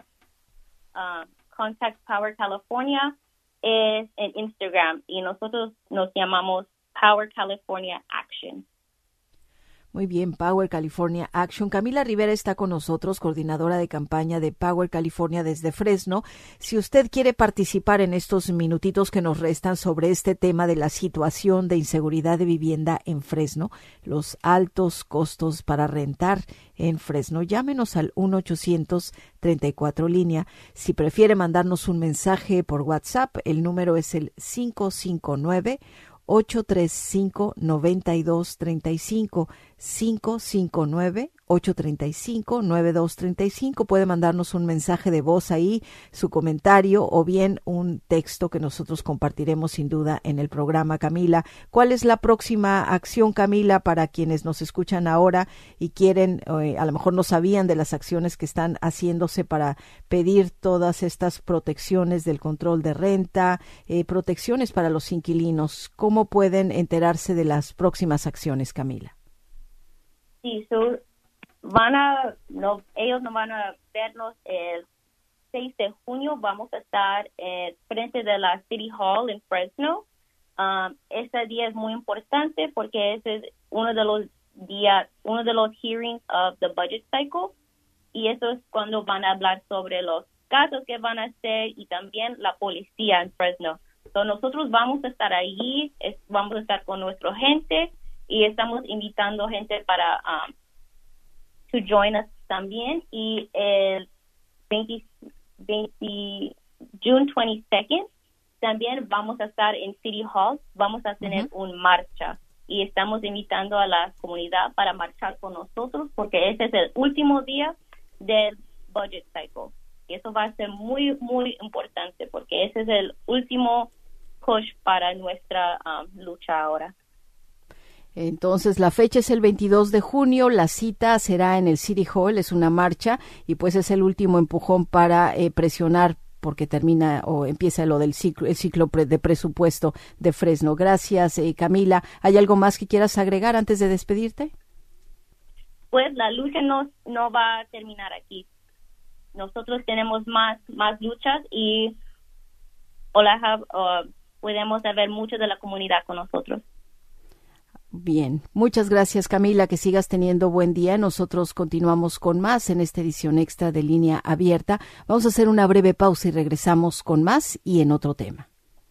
uh, contact Power California es en Instagram y nosotros nos llamamos Power California Action. Muy bien, Power California Action. Camila Rivera está con nosotros, coordinadora de campaña de Power California desde Fresno. Si usted quiere participar en estos minutitos que nos restan sobre este tema de la situación de inseguridad de vivienda en Fresno, los altos costos para rentar en Fresno, llámenos al uno ochocientos treinta y cuatro línea. Si prefiere mandarnos un mensaje por WhatsApp, el número es el cinco cinco nueve, ocho tres cinco, nueve dos tres cinco, cinco cinco nueve, ocho tres cinco, nueve dos tres cinco. Puede mandarnos un mensaje de voz ahí, su comentario o bien un texto que nosotros compartiremos sin duda en el programa. Camila, ¿cuál es la próxima acción, Camila, para quienes nos escuchan ahora y quieren, eh, a lo mejor no sabían de las acciones que están haciéndose para pedir todas estas protecciones del control de renta, eh, protecciones para los inquilinos? ¿Cómo pueden enterarse de las próximas acciones, Camila? Sí, so, van a, no, ellos no van a vernos el seis de junio. Vamos a estar eh, frente de la City Hall en Fresno. Um, ese día es muy importante porque ese es uno de los días, uno de los hearings of the budget cycle, y eso es cuando van a hablar sobre los casos que van a hacer y también la policía en Fresno. So, nosotros vamos a estar allí, es, vamos a estar con nuestra gente y estamos invitando gente para um, to join us también. Y el veinte, veinte, June veintidós también vamos a estar en City Hall, vamos a tener uh-huh. una marcha y estamos invitando a la comunidad para marchar con nosotros porque ese es el último día del budget cycle. Y eso va a ser muy, muy importante porque ese es el último push para nuestra um, lucha ahora. Entonces, la fecha es el veintidós de junio, la cita será en el City Hall, es una marcha y pues es el último empujón para eh, presionar porque termina o empieza lo del ciclo, el ciclo pre, de presupuesto de Fresno. Gracias, eh, Camila. ¿Hay algo más que quieras agregar antes de despedirte? Pues la lucha no, no va a terminar aquí. Nosotros tenemos más, más luchas y hola, uh, podemos ver mucho de la comunidad con nosotros. Bien, muchas gracias, Camila, que sigas teniendo buen día. Nosotros continuamos con más en esta edición extra de Línea Abierta. Vamos a hacer una breve pausa y regresamos con más y en otro tema.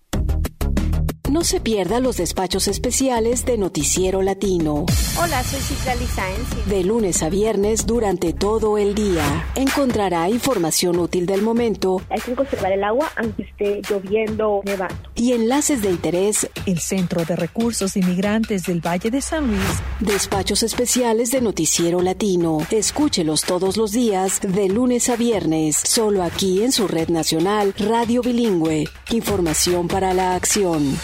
No se pierda los despachos especiales de Noticiero Latino. Hola, soy Citlali Sáenz. De lunes a viernes durante todo el día. Encontrará información útil del momento. Hay que conservar el agua aunque esté lloviendo o nevando. Y enlaces de interés. El Centro de Recursos Inmigrantes del Valle de San Luis. Despachos especiales de Noticiero Latino. Escúchelos todos los días, de lunes a viernes. Solo aquí en su red nacional, Radio Bilingüe. Información para la acción.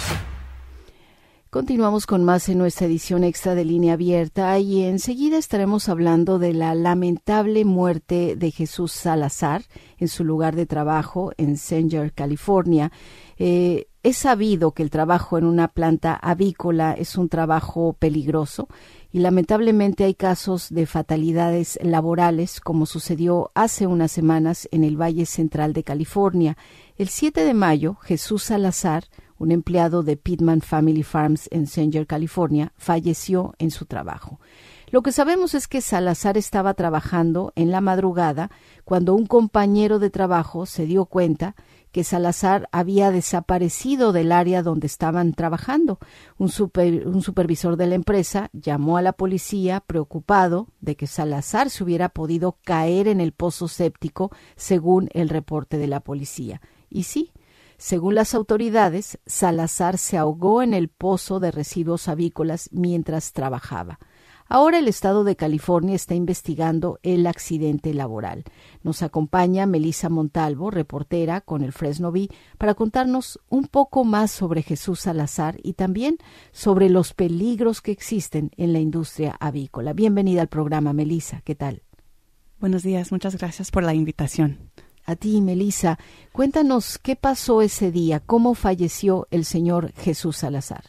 Continuamos con más en nuestra edición extra de Línea Abierta y enseguida estaremos hablando de la lamentable muerte de Jesús Salazar en su lugar de trabajo en Sanger, California. Eh, es sabido que el trabajo en una planta avícola es un trabajo peligroso y lamentablemente hay casos de fatalidades laborales como sucedió hace unas semanas en el Valle Central de California. El siete de mayo, Jesús Salazar, un empleado de Pittman Family Farms en Sanger, California, falleció en su trabajo. Lo que sabemos es que Salazar estaba trabajando en la madrugada cuando un compañero de trabajo se dio cuenta que Salazar había desaparecido del área donde estaban trabajando. Un, super, un supervisor de la empresa llamó a la policía preocupado de que Salazar se hubiera podido caer en el pozo séptico, según el reporte de la policía. Y sí, según las autoridades, Salazar se ahogó en el pozo de residuos avícolas mientras trabajaba. Ahora el estado de California está investigando el accidente laboral. Nos acompaña Melissa Montalvo, reportera con el Fresno Bee, para contarnos un poco más sobre Jesús Salazar y también sobre los peligros que existen en la industria avícola. Bienvenida al programa, Melissa. ¿Qué tal? Buenos días. Muchas gracias por la invitación. A ti, Melissa, cuéntanos qué pasó ese día, cómo falleció el señor Jesús Salazar.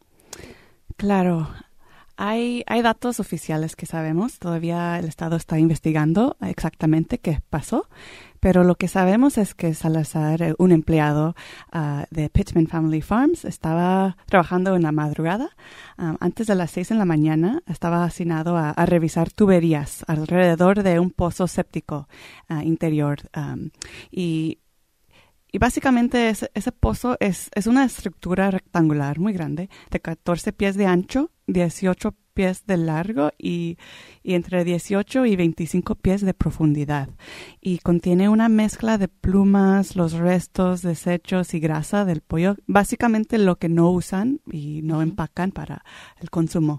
Claro, hay, hay datos oficiales que sabemos, todavía el Estado está investigando exactamente qué pasó, pero lo que sabemos es que Salazar, un empleado uh, de Pittman Family Farms, estaba trabajando en la madrugada. Um, antes de las seis en la mañana estaba asignado a, a revisar tuberías alrededor de un pozo séptico uh, interior. Um, y, y básicamente ese, ese pozo es, es una estructura rectangular muy grande, de catorce pies de ancho, dieciocho pies de largo y, y entre dieciocho y veinticinco pies de profundidad. Y contiene una mezcla de plumas, los restos, desechos y grasa del pollo, básicamente lo que no usan y no empacan para el consumo.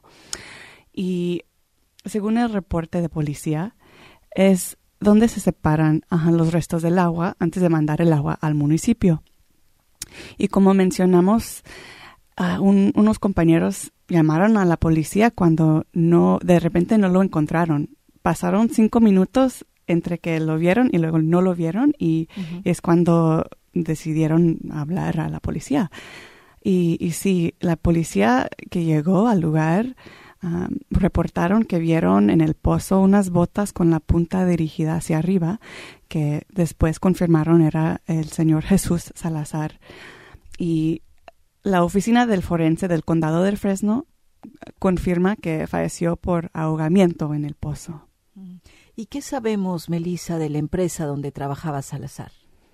Y según el reporte de policía, es donde se separan ajá, los restos del agua antes de mandar el agua al municipio. Y como mencionamos, uh, un, unos compañeros llamaron a la policía cuando no, de repente no lo encontraron. Pasaron cinco minutos entre que lo vieron y luego no lo vieron y uh-huh. es cuando decidieron hablar a la policía. Y, y sí, la policía que llegó al lugar um, reportaron que vieron en el pozo unas botas con la punta dirigida hacia arriba, que después confirmaron era el señor Jesús Salazar. Y la oficina del forense del condado del Fresno confirma que falleció por ahogamiento en el pozo. ¿Y qué sabemos, Melissa, de la empresa donde trabajaba Salazar?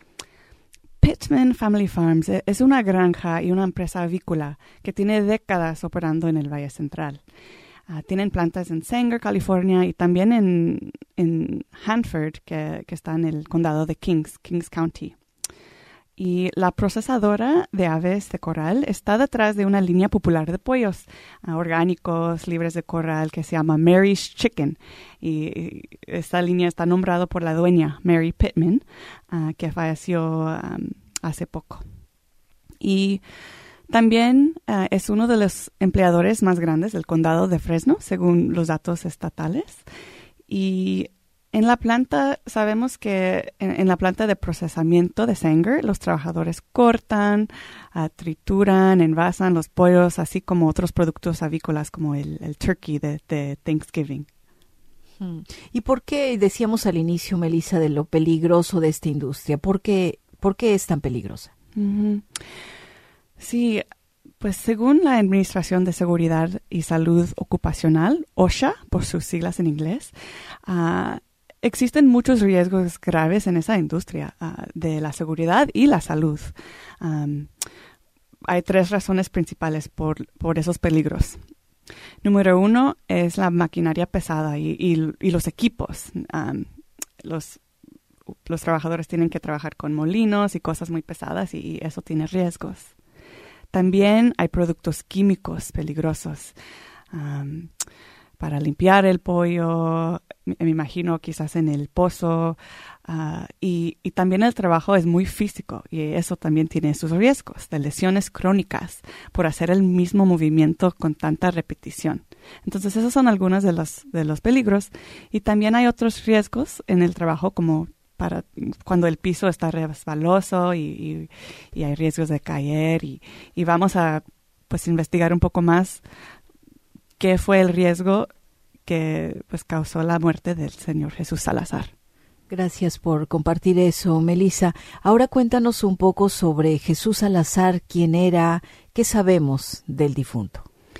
Pittman Family Farms es una granja y una empresa avícola que tiene décadas operando en el Valle Central. Uh, tienen plantas en Sanger, California, y también en, en Hanford, que, que está en el condado de Kings, Kings County. Y la procesadora de aves de corral está detrás de una línea popular de pollos uh, orgánicos, libres de corral, que se llama Mary's Chicken. Y, y esta línea está nombrada por la dueña, Mary Pittman, uh, que falleció um, hace poco. Y también uh, es uno de los empleadores más grandes del condado de Fresno, según los datos estatales. Y en la planta, sabemos que en, en la planta de procesamiento de Sanger, los trabajadores cortan, uh, trituran, envasan los pollos, así como otros productos avícolas como el, el turkey de, de Thanksgiving. ¿Y por qué decíamos al inicio, Melissa, de lo peligroso de esta industria? ¿Por qué, por qué es tan peligrosa? Uh-huh. Sí, pues según la Administración de Seguridad y Salud Ocupacional, OSHA, por sus siglas en inglés, uh, existen muchos riesgos graves en esa industria uh, de la seguridad y la salud. Um, hay tres razones principales por, por esos peligros. Número uno es la maquinaria pesada y, y, y los equipos. Um, los, los trabajadores tienen que trabajar con molinos y cosas muy pesadas y eso tiene riesgos. También hay productos químicos peligrosos um, para limpiar el pollo, me imagino quizás en el pozo, uh, y, y también el trabajo es muy físico y eso también tiene sus riesgos de lesiones crónicas por hacer el mismo movimiento con tanta repetición. Entonces esos son algunos de los, de los peligros y también hay otros riesgos en el trabajo como para cuando el piso está resbaloso y, y, y hay riesgos de caer y, y vamos a pues investigar un poco más qué fue el riesgo que pues causó la muerte del señor Jesús Salazar. Gracias por compartir eso, Melissa. Ahora cuéntanos un poco sobre Jesús Salazar, quién era, qué sabemos del difunto.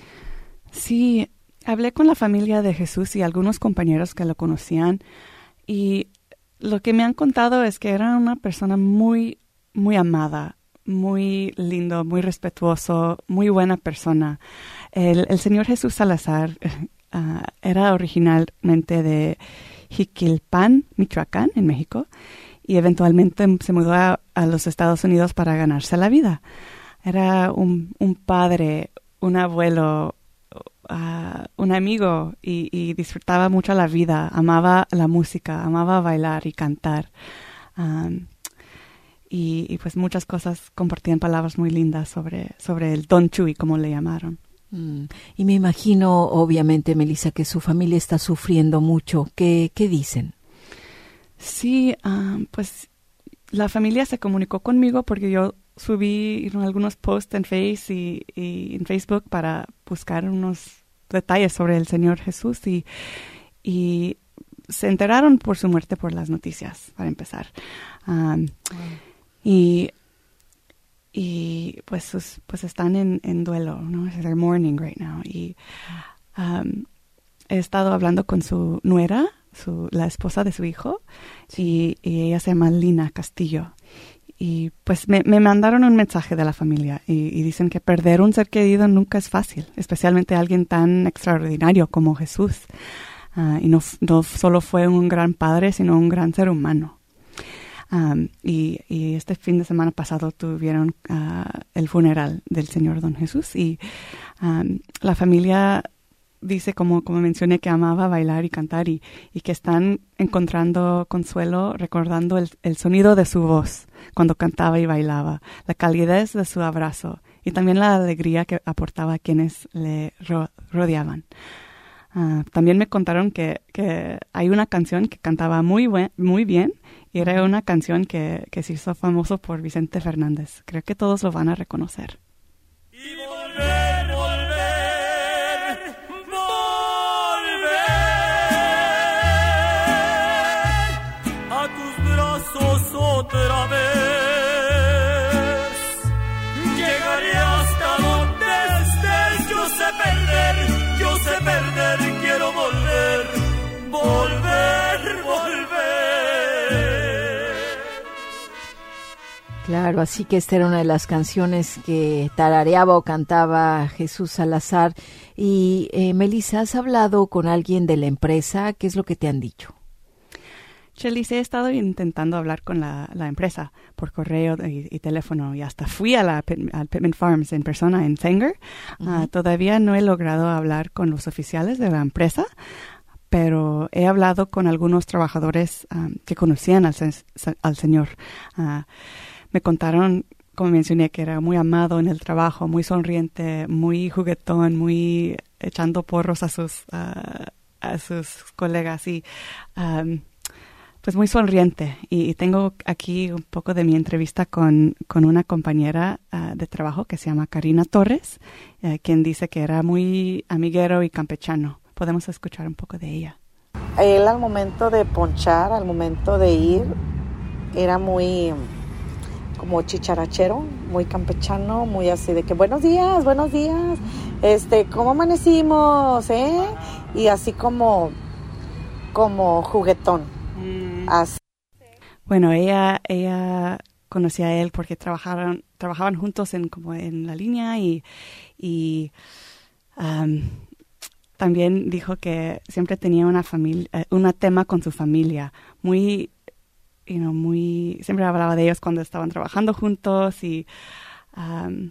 Sí, hablé con la familia de Jesús y algunos compañeros que lo conocían y lo que me han contado es que era una persona muy, muy amada, muy lindo, muy respetuoso, muy buena persona. El, el señor Jesús Salazar uh, era originalmente de Jiquilpan, Michoacán, en México, y eventualmente se mudó a, a los Estados Unidos para ganarse la vida. Era un, un padre, un abuelo, Uh, un amigo y, y disfrutaba mucho la vida, amaba la música, amaba bailar y cantar. Um, y, y pues muchas cosas, compartían palabras muy lindas sobre, sobre el Don Chuy, como le llamaron. Mm. Y me imagino, obviamente, Melissa, que su familia está sufriendo mucho. ¿Qué, qué dicen? Sí, um, pues la familia se comunicó conmigo porque yo subí you know, algunos posts en Face y, y en Facebook para buscar unos detalles sobre el Señor Jesús y, y se enteraron por su muerte por las noticias, para empezar. Um, wow. y, y pues sus, pues están en, en duelo, ¿no? They're mourning right now. Y um, he estado hablando con su nuera, su, la esposa de su hijo, sí. y, y ella se llama Lina Castillo. Y pues me, me mandaron un mensaje de la familia y, y dicen que perder un ser querido nunca es fácil, especialmente alguien tan extraordinario como Jesús. Uh, y no, no solo fue un gran padre, sino un gran ser humano. Um, y, y este fin de semana pasado tuvieron uh, el funeral del Señor Don Jesús y um, la familia dice, como, como mencioné, que amaba bailar y cantar y, y que están encontrando consuelo recordando el, el sonido de su voz cuando cantaba y bailaba, la calidez de su abrazo y también la alegría que aportaba a quienes le ro- rodeaban. Uh, también me contaron que, que hay una canción que cantaba muy, buen, muy bien y era una canción que, que se hizo famoso por Vicente Fernández. Creo que todos lo van a reconocer. Y volver, volver, volver a tus brazos otra vez. Llegaré hasta donde estés, yo sé perder, yo sé perder, quiero volver, volver, volver. Claro, así que esta era una de las canciones que tarareaba o cantaba Jesús Salazar. Y eh, Melissa, ¿has hablado con alguien de la empresa? ¿Qué es lo que te han dicho? Chelis, he estado intentando hablar con la, la empresa por correo y, y teléfono y hasta fui a la a Pittman Farms en persona en Sanger. Uh-huh. Uh, todavía no he logrado hablar con los oficiales de la empresa, pero he hablado con algunos trabajadores um, que conocían al, al Señor. Uh, me contaron, como mencioné, que era muy amado en el trabajo, muy sonriente, muy juguetón, muy echando porros a sus, uh, a sus colegas y um, pues muy sonriente. Y, y tengo aquí un poco de mi entrevista con, con una compañera uh, de trabajo que se llama Karina Torres, uh, quien dice que era muy amiguero y campechano. Podemos escuchar un poco de ella. Él al momento de ponchar, al momento de ir, era muy, como chicharachero, muy campechano, muy así de que buenos días, buenos días, este, ¿cómo amanecimos, eh? Y así como, como juguetón, mm. así. Bueno, ella, ella conocía a él porque trabajaron, trabajaban juntos en como en la línea y, y um, también dijo que siempre tenía una familia, un tema con su familia, muy You know, muy, siempre hablaba de ellos cuando estaban trabajando juntos y, um,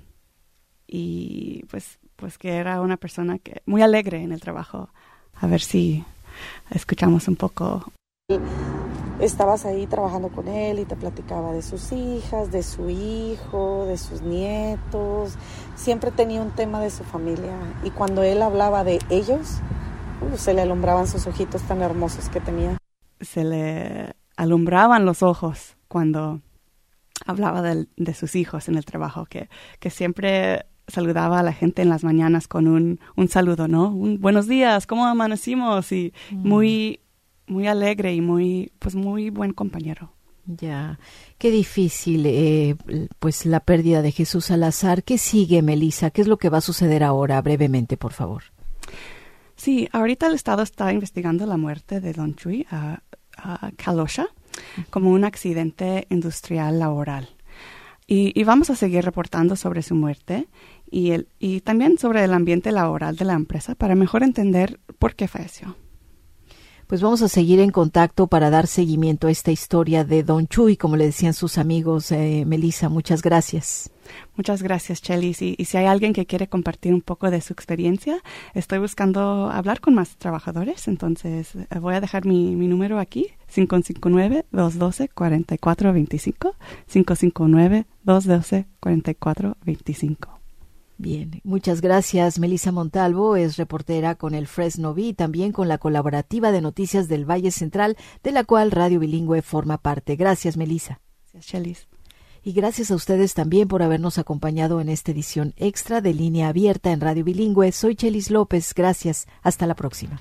y pues, pues que era una persona que muy alegre en el trabajo. A ver si escuchamos un poco. Estabas ahí trabajando con él y te platicaba de sus hijas, de su hijo, de sus nietos. Siempre tenía un tema de su familia y cuando él hablaba de ellos, uh, se le alumbraban sus ojitos tan hermosos que tenía. Se le alumbraban los ojos cuando hablaba de, de sus hijos en el trabajo, que, que siempre saludaba a la gente en las mañanas con un, un saludo, ¿no? Un buenos días, ¿cómo amanecimos? Y mm. muy, muy alegre y muy, pues muy buen compañero. Ya, qué difícil, eh, pues la pérdida de Jesús Salazar. ¿Qué sigue, Melissa? ¿Qué es lo que va a suceder ahora? Brevemente, por favor. Sí, ahorita el Estado está investigando la muerte de Don Chuy a uh, Uh, Kalosha como un accidente industrial laboral. Y, y vamos a seguir reportando sobre su muerte y, el, y también sobre el ambiente laboral de la empresa para mejor entender por qué falleció. Pues vamos a seguir en contacto para dar seguimiento a esta historia de Don Chuy, como le decían sus amigos. eh, Melissa, muchas gracias. Muchas gracias, Chelis. Y, y si hay alguien que quiere compartir un poco de su experiencia, estoy buscando hablar con más trabajadores. Entonces, eh, voy a dejar mi, mi número aquí, cinco cinco nueve, dos uno dos, cuatro cuatro dos cinco, cinco cinco nueve, dos uno dos, cuatro cuatro dos cinco. Bien, muchas gracias. Melissa Montalvo es reportera con el Fresno Bee y también con la Colaborativa de Noticias del Valle Central, de la cual Radio Bilingüe forma parte. Gracias, Melissa. Gracias, Chelis. Y gracias a ustedes también por habernos acompañado en esta edición extra de Línea Abierta en Radio Bilingüe. Soy Chelis López. Gracias. Hasta la próxima.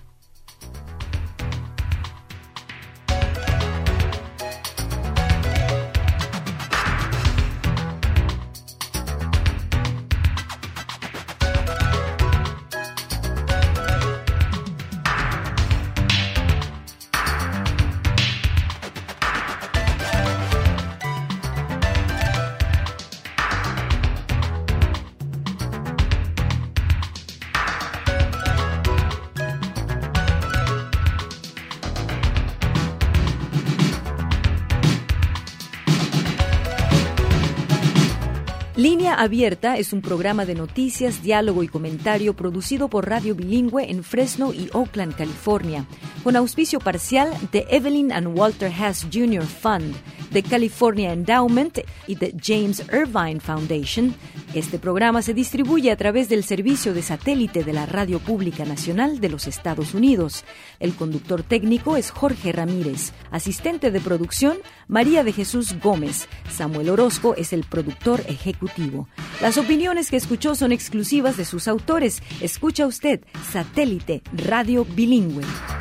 Línea Abierta es un programa de noticias, diálogo y comentario producido por Radio Bilingüe en Fresno y Oakland, California, con auspicio parcial de Evelyn and Walter Haas junior Fund, de California Endowment y de James Irvine Foundation. Este programa se distribuye a través del servicio de satélite de la Radio Pública Nacional de los Estados Unidos. El conductor técnico es Jorge Ramírez. Asistente de producción, María de Jesús Gómez. Samuel Orozco es el productor ejecutivo. Las opiniones que escuchó son exclusivas de sus autores. Escucha usted Satélite Radio Bilingüe.